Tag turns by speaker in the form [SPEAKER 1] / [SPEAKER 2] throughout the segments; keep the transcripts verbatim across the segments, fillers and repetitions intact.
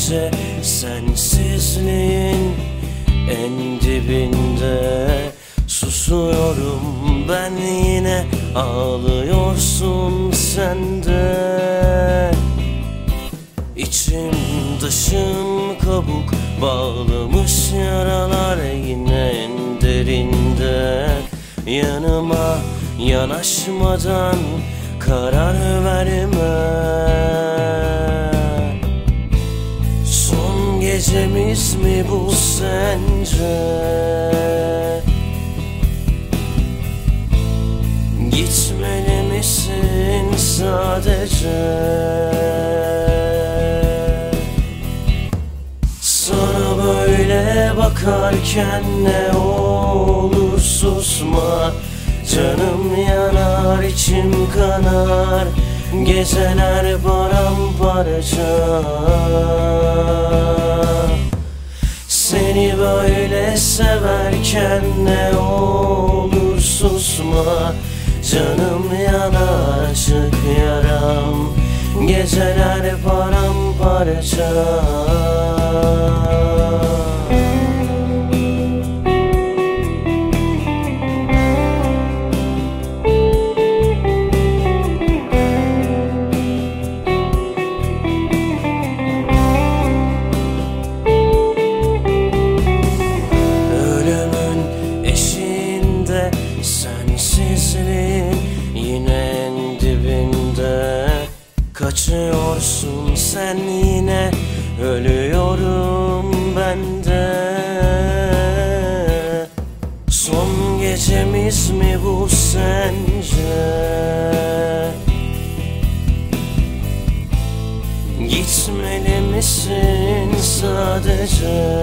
[SPEAKER 1] gece sensizliğin en dibinde susuyorum ben, yine ağlıyorsun sen de. İçim dışım kabuk bağlamış yaralar yine en derinde. Yanıma yanaşmadan karar verme. Son gecemiz mi bu sence? Gitmeli misin sadece? Sana böyle bakarken ne olur susma. Canım yanar, içim kanar, geceler paramparça. Seni böyle severken ne olur susma. Canım yanar, açık yaram, geceler paramparça. Sensizliğin yine en dibinde. Kaçıyorsun sen, yine ölüyorum ben de. Son gecemiz mi bu sence? Gitmeli misin sadece?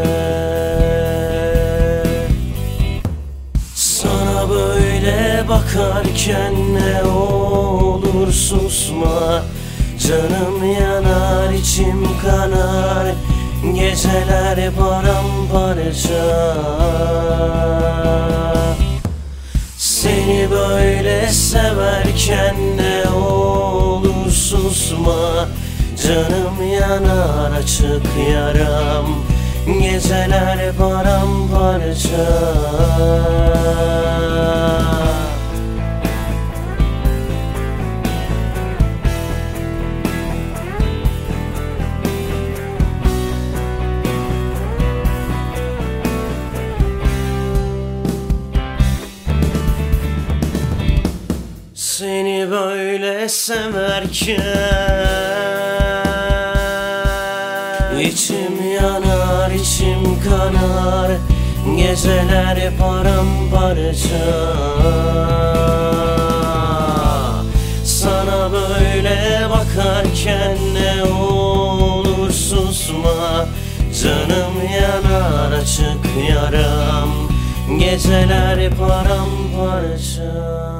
[SPEAKER 1] Böyle bakarken ne olur susma. Canım yanar, içim kanar, geceler paramparça. Seni böyle severken ne olur susma. Canım yanar, açık yaram, geceler paramparça. Seni böyle severken İçim yanar, içim kanar, geceler paramparça. Sana böyle bakarken ne olur susma. Canım yanar, açık yaram, geceler paramparça.